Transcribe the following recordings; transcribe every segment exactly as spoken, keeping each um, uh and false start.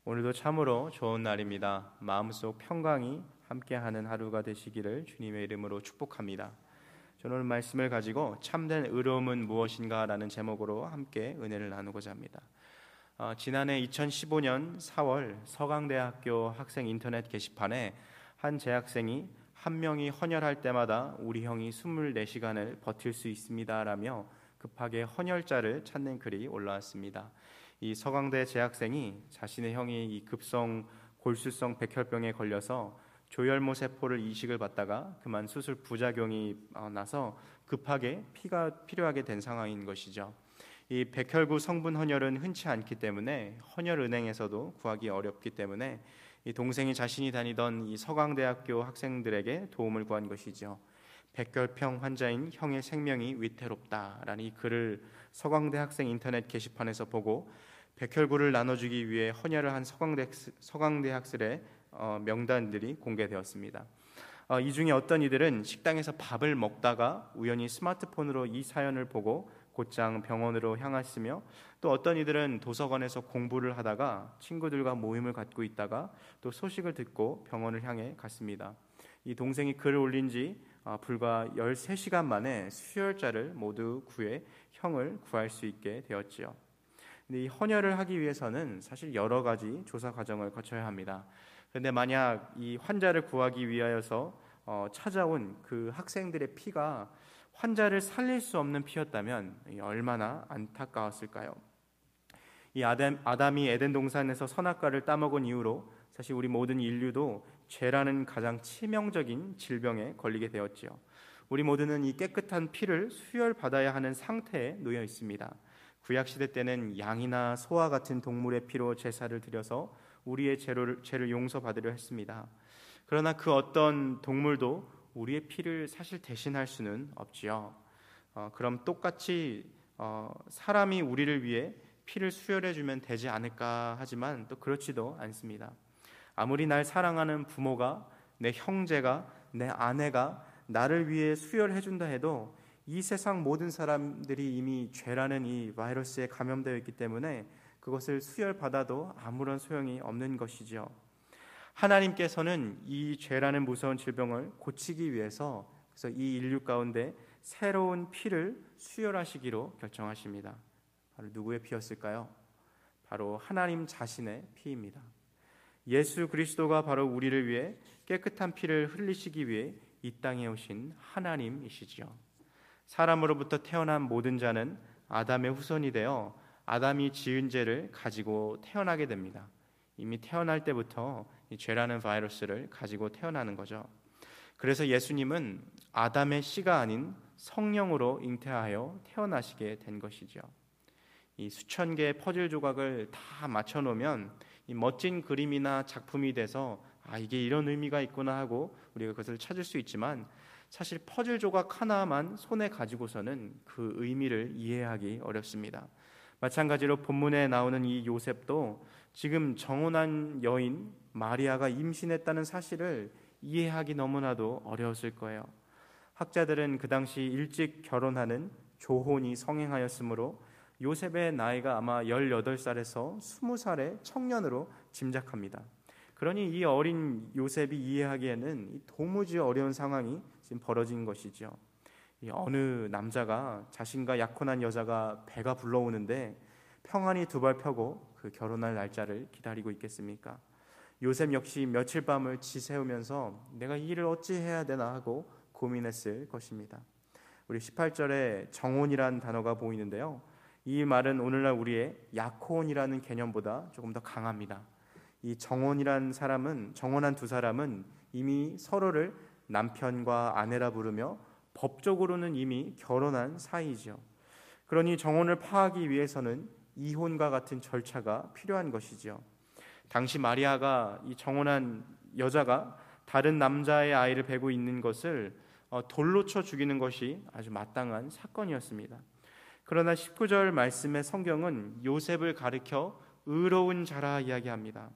오늘도 참으로 좋은 날입니다. 마음속 평강이 함께하는 하루가 되시기를 주님의 이름으로 축복합니다. 저는 오늘 말씀을 가지고 참된 의로움은 무엇인가 라는 제목으로 함께 은혜를 나누고자 합니다. 어, 지난해 이천십오 년 사월 서강대학교 학생 인터넷 게시판에 한 재학생이 한 명이 헌혈할 때마다 우리 형이 이십사 시간을 버틸 수 있습니다 라며 급하게 헌혈자를 찾는 글이 올라왔습니다. 이 서강대 재학생이 자신의 형이 이 급성 골수성 백혈병에 걸려서 조혈모 세포를 이식을 받다가 그만 수술 부작용이 나서 급하게 피가 필요하게 된 상황인 것이죠. 이 백혈구 성분 헌혈은 흔치 않기 때문에 헌혈은행에서도 구하기 어렵기 때문에 이 동생이 자신이 다니던 이 서강대학교 학생들에게 도움을 구한 것이죠. 백혈병 환자인 형의 생명이 위태롭다라는 이 글을 서강대 학생 인터넷 게시판에서 보고 백혈구를 나눠주기 위해 헌혈을 한 서강대, 서강대 학생의 어, 명단들이 공개되었습니다. 어, 이 중에 어떤 이들은 식당에서 밥을 먹다가 우연히 스마트폰으로 이 사연을 보고 곧장 병원으로 향했으며, 또 어떤 이들은 도서관에서 공부를 하다가 친구들과 모임을 갖고 있다가 또 소식을 듣고 병원을 향해 갔습니다. 이 동생이 글을 올린 지 어, 불과 열세 시간 만에 수혈자를 모두 구해 형을 구할 수 있게 되었지요. 근데 이 헌혈을 하기 위해서는 사실 여러 가지 조사 과정을 거쳐야 합니다. 그런데 만약 이 환자를 구하기 위하여서 어, 찾아온 그 학생들의 피가 환자를 살릴 수 없는 피였다면 얼마나 안타까웠을까요? 이 아담, 아담이 에덴 동산에서 선악과를 따먹은 이후로 사실 우리 모든 인류도 죄라는 가장 치명적인 질병에 걸리게 되었지요. 우리 모두는 이 깨끗한 피를 수혈받아야 하는 상태에 놓여 있습니다. 구약시대 때는 양이나 소와 같은 동물의 피로 제사를 드려서 우리의 죄를, 죄를 용서받으려 했습니다. 그러나 그 어떤 동물도 우리의 피를 사실 대신할 수는 없지요. 어, 그럼 똑같이 어, 사람이 우리를 위해 피를 수혈해주면 되지 않을까 하지만 또 그렇지도 않습니다. 아무리 날 사랑하는 부모가, 내 형제가, 내 아내가 나를 위해 수혈해준다 해도 이 세상 모든 사람들이 이미 죄라는 이 바이러스에 감염되어 있기 때문에 그것을 수혈받아도 아무런 소용이 없는 것이죠. 하나님께서는 이 죄라는 무서운 질병을 고치기 위해서 그래서 이 인류 가운데 새로운 피를 수혈하시기로 결정하십니다. 바로 누구의 피였을까요? 바로 하나님 자신의 피입니다. 예수 그리스도가 바로 우리를 위해 깨끗한 피를 흘리시기 위해 이 땅에 오신 하나님이시지요. 사람으로부터 태어난 모든 자는 아담의 후손이 되어 아담이 지은 죄를 가지고 태어나게 됩니다. 이미 태어날 때부터 이 죄라는 바이러스를 가지고 태어나는 거죠. 그래서 예수님은 아담의 씨가 아닌 성령으로 잉태하여 태어나시게 된 것이죠. 이 수천 개의 퍼즐 조각을 다 맞춰 놓으면 이 멋진 그림이나 작품이 돼서 아 이게 이런 의미가 있구나 하고 우리가 그것을 찾을 수 있지만 사실 퍼즐 조각 하나만 손에 가지고서는 그 의미를 이해하기 어렵습니다. 마찬가지로 본문에 나오는 이 요셉도 지금 정혼한 여인 마리아가 임신했다는 사실을 이해하기 너무나도 어려웠을 거예요. 학자들은 그 당시 일찍 결혼하는 조혼이 성행하였으므로 요셉의 나이가 아마 열여덟 살에서 스무 살의 청년으로 짐작합니다. 그러니 이 어린 요셉이 이해하기에는 도무지 어려운 상황이 지금 벌어진 것이죠. 어느 남자가 자신과 약혼한 여자가 배가 불러오는데 평안히 두 발 펴고 그 결혼할 날짜를 기다리고 있겠습니까? 요셉 역시 며칠 밤을 지새우면서 내가 이 일을 어찌 해야 되나 하고 고민했을 것입니다. 우리 십팔 절에 정혼이라는 단어가 보이는데요. 이 말은 오늘날 우리의 약혼이라는 개념보다 조금 더 강합니다. 이 정혼이란 사람은 정혼한 두 사람은 이미 서로를 남편과 아내라 부르며 법적으로는 이미 결혼한 사이죠. 그러니 정혼을 파하기 위해서는 이혼과 같은 절차가 필요한 것이죠. 당시 마리아가 이 정혼한 여자가 다른 남자의 아이를 베고 있는 것을 돌로 쳐 죽이는 것이 아주 마땅한 사건이었습니다. 그러나 십구 절 말씀의 성경은 요셉을 가리켜 의로운 자라 이야기합니다.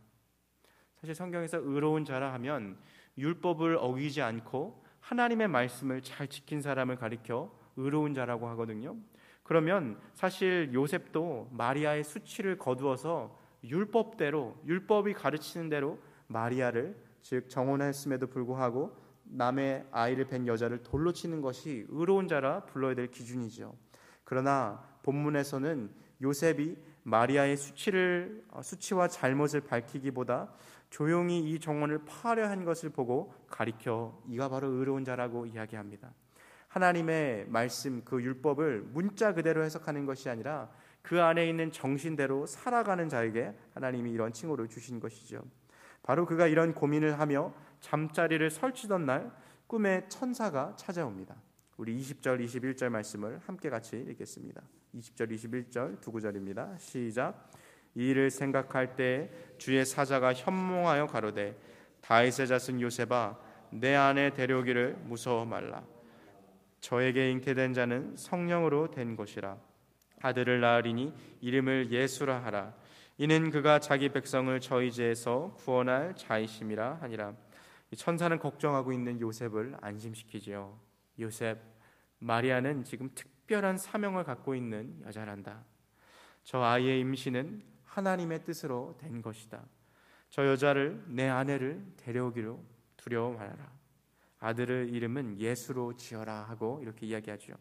사실 성경에서 의로운 자라 하면 율법을 어기지 않고 하나님의 말씀을 잘 지킨 사람을 가리켜 의로운 자라고 하거든요. 그러면 사실 요셉도 마리아의 수치를 거두어서 율법대로, 율법이 가르치는 대로 마리아를, 즉 정혼했음에도 불구하고 남의 아이를 뵌 여자를 돌로 치는 것이 의로운 자라 불러야 될 기준이죠. 그러나 본문에서는 요셉이 마리아의 수치를, 수치와 잘못을 밝히기보다 조용히 이 정혼을 파하려 한 것을 보고 가리켜 이가 바로 의로운 자라고 이야기합니다. 하나님의 말씀, 그 율법을 문자 그대로 해석하는 것이 아니라 그 안에 있는 정신대로 살아가는 자에게 하나님이 이런 칭호를 주신 것이죠. 바로 그가 이런 고민을 하며 잠자리를 설치던 날 꿈에 천사가 찾아옵니다. 우리 이십 절 이십일 절 말씀을 함께 같이 읽겠습니다. 이십 절 이십일 절 두 구절입니다. 시작. 이 일을 생각할 때 주의 사자가 현몽하여 가로되 다윗의 자손 요셉아 내 아내 데려오기를 무서워 말라. 저에게 잉태된 자는 성령으로 된 것이라. 아들을 낳으리니 이름을 예수라 하라. 이는 그가 자기 백성을 저희제에서 구원할 자이심이라 하니라. 천사는 걱정하고 있는 요셉을 안심시키지요. 요셉, 마리아는 지금 특별한 사명을 갖고 있는 여자란다. 저 아이의 임신은 하나님의 뜻으로 된 것이다. 저 여자를, 내 아내를 데려오기로 두려워 말아라. 아들의 이름은 예수로 지어라 하고 이렇게 이야기하죠.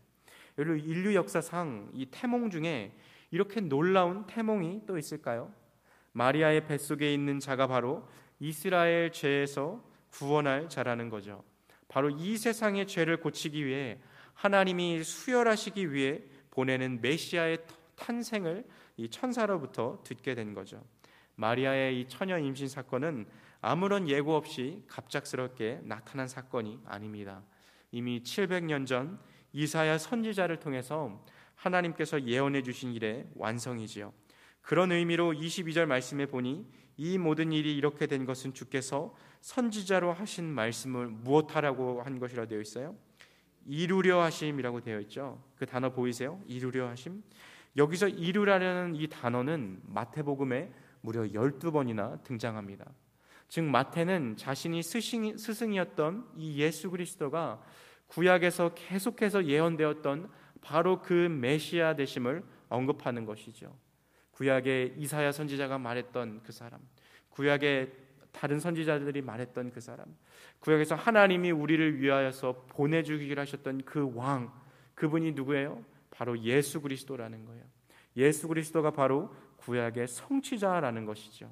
인류 역사상 이 태몽 중에 이렇게 놀라운 태몽이 또 있을까요? 마리아의 뱃속에 있는 자가 바로 이스라엘 죄에서 구원할 자라는 거죠. 바로 이 세상의 죄를 고치기 위해 하나님이 수혈하시기 위해 보내는 메시아의 탄생을 이 천사로부터 듣게 된 거죠. 마리아의 이 처녀 임신 사건은 아무런 예고 없이 갑작스럽게 나타난 사건이 아닙니다. 이미 칠백 년 전 이사야 선지자를 통해서 하나님께서 예언해 주신 일의 완성이지요. 그런 의미로 이십이 절 말씀에 보니 이 모든 일이 이렇게 된 것은 주께서 선지자로 하신 말씀을 무엇하라고 한 것이라 되어 있어요? 이루려 하심이라고 되어 있죠. 그 단어 보이세요? 이루려 하심. 여기서 이루라는 이 단어는 마태복음에 무려 열두 번이나 등장합니다. 즉 마태는 자신이 스승, 스승이었던 이 예수 그리스도가 구약에서 계속해서 예언되었던 바로 그 메시아 되심을 언급하는 것이죠. 구약의 이사야 선지자가 말했던 그 사람, 구약의 다른 선지자들이 말했던 그 사람, 구약에서 하나님이 우리를 위하여서 보내주기를 하셨던 그 왕, 그분이 누구예요? 바로 예수 그리스도라는 거예요. 예수 그리스도가 바로 구약의 성취자라는 것이죠.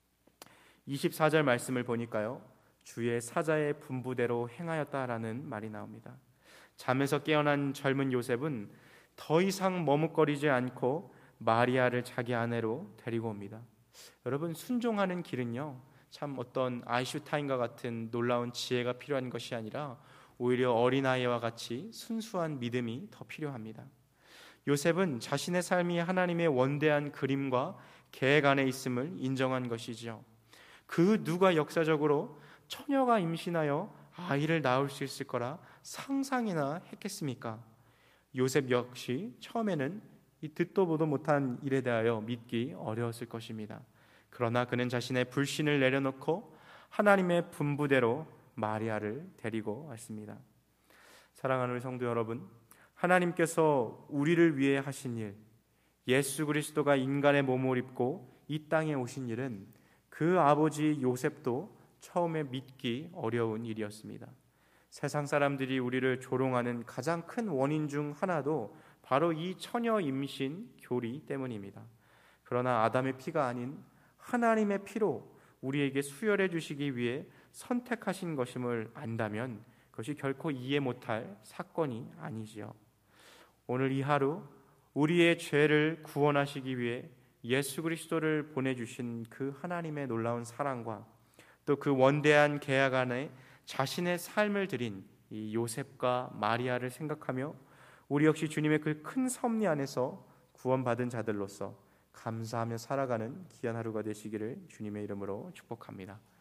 이십사 절 말씀을 보니까요, 주의 사자의 분부대로 행하였다라는 말이 나옵니다. 잠에서 깨어난 젊은 요셉은 더 이상 머뭇거리지 않고 마리아를 자기 아내로 데리고 옵니다. 여러분, 순종하는 길은요, 참 어떤 아인슈타인과 같은 놀라운 지혜가 필요한 것이 아니라 오히려 어린아이와 같이 순수한 믿음이 더 필요합니다. 요셉은 자신의 삶이 하나님의 원대한 그림과 계획 안에 있음을 인정한 것이지요. 그 누가 역사적으로 처녀가 임신하여 아이를 낳을 수 있을 거라 상상이나 했겠습니까? 요셉 역시 처음에는 이 듣도 보도 못한 일에 대하여 믿기 어려웠을 것입니다. 그러나 그는 자신의 불신을 내려놓고 하나님의 분부대로 마리아를 데리고 왔습니다. 사랑하는 성도 여러분, 하나님께서 우리를 위해 하신 일, 예수 그리스도가 인간의 몸을 입고 이 땅에 오신 일은 그 아버지 요셉도 처음에 믿기 어려운 일이었습니다. 세상 사람들이 우리를 조롱하는 가장 큰 원인 중 하나도 바로 이 처녀 임신 교리 때문입니다. 그러나 아담의 피가 아닌 하나님의 피로 우리에게 수혈해 주시기 위해 선택하신 것임을 안다면 그것이 결코 이해 못할 사건이 아니지요. 오늘 이 하루 우리의 죄를 구원하시기 위해 예수 그리스도를 보내주신 그 하나님의 놀라운 사랑과 또 그 원대한 계약 안에 자신의 삶을 드린 이 요셉과 마리아를 생각하며 우리 역시 주님의 그 큰 섭리 안에서 구원받은 자들로서 감사하며 살아가는 귀한 하루가 되시기를 주님의 이름으로 축복합니다.